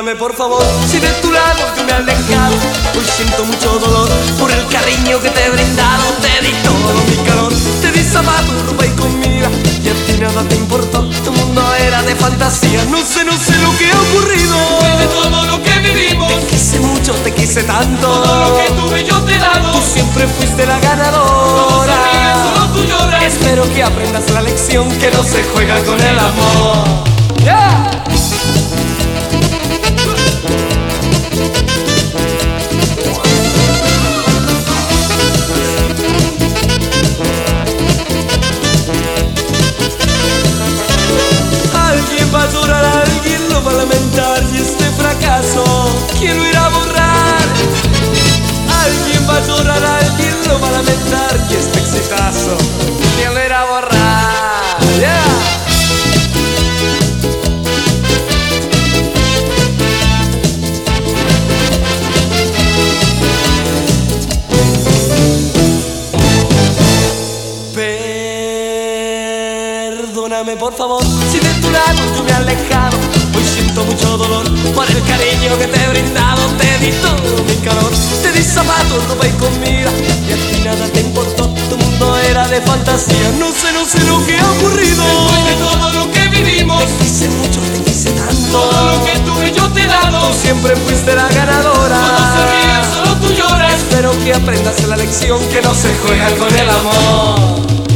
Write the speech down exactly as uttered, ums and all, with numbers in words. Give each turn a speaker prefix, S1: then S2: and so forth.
S1: Perdóname por favor, si de tu lado yo me he alejado. Hoy siento mucho dolor por el cariño que te he brindado. Te di todo mi calor, te di zapatos, ropa y comida, y a ti nada te importó, tu mundo era de fantasía. No sé, no sé lo que ha ocurrido.
S2: Después de todo lo que vivimos,
S1: te quise mucho, te quise tanto.
S2: todo lo que tuve yo te he dado.
S1: Tú siempre fuiste la ganadora.
S2: Todos se ríen, solo tú lloras.
S1: Espero que aprendas la lección, que no se juega con el amor. Yeah. Alguien va a llorar, alguien lo va a lamentar, y este fracaso, ¿quién lo irá a borrar? Alguien va a llorar, alguien lo va a lamentar, y este exitazo, ¿quién lo irá a borrar? Yeah. Perdóname por favor, si de tu lado yo me he alejado. Hoy siento mucho dolor por el cariño que te he brindado. Te di todo mi calor, te di zapatos, ropa y comida, y a ti nada te importó, tu mundo era de fantasía. No sé, no sé lo que ha ocurrido.
S2: Después de todo lo que vivimos,
S1: te quise mucho, te quise tanto.
S2: todo lo que tuve yo te he dado.
S1: Tú siempre fuiste la ganadora.
S2: Todos se ríen, solo tú lloras.
S1: Espero que aprendas la lección, que no se juega con el amor.